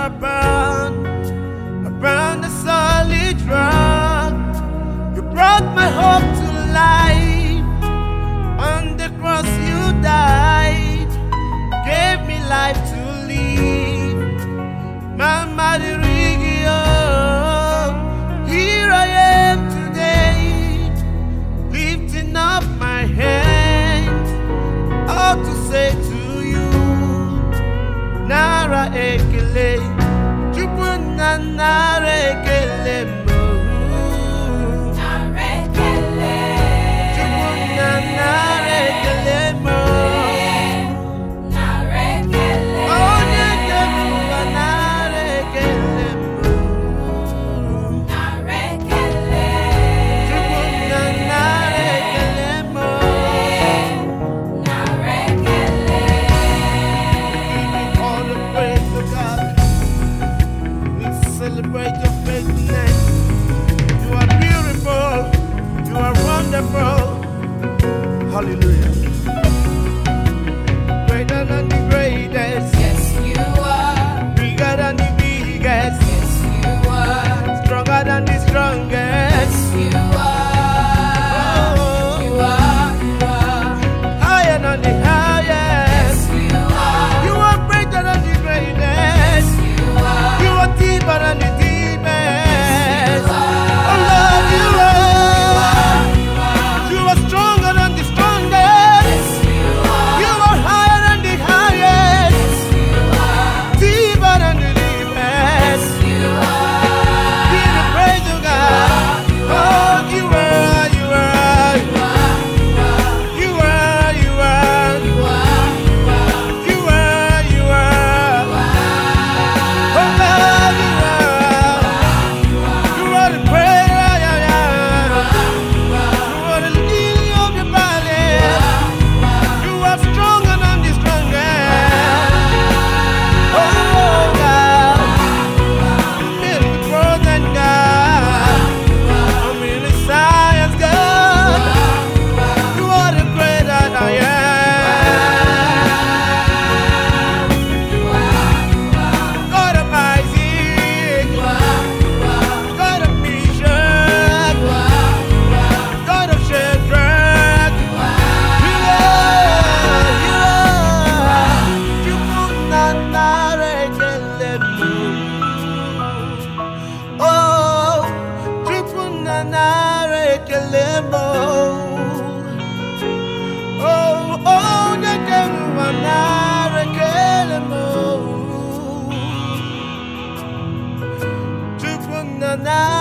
upon the solid rock. You brought my hope to life. On the cross you died, gave me life to live. Mama Dirigio, here I am today, lifting up my hands, all to say to you, Nara Ekele, Chukuna Nara Ekele. Celebrate your faithfulness. You are beautiful. You are wonderful. Hallelujah. Greater than the greatest. Yes, you are. Bigger than the biggest. Yes, you are. Stronger than the strongest. Yes, you are. Oh. You are. You are. Higher than the highest. Yes, you are. You are greater than the greatest. Yes, you are. You are deeper than the deepest. Yes, you are. Oh Lord, you are. You are. You are stronger than the strongest. Yes, you are. You are higher than the highest. Yes, you are. Deeper than the deepest. Yes, you are. Give the praise to God. Oh, you are, you are. You are, you are. You are, you are. Oh Lord, you are. You are the great I am. You are the lily of the valley. You are stronger than the strongest. Oh God, I'm in the growth and God, I'm in the science God. You are the great I am. God of Isaac, God of Meshach, God of Shadrach. You are. You put none Oh, you put none Oh, the Kemanare Kelemo. You put none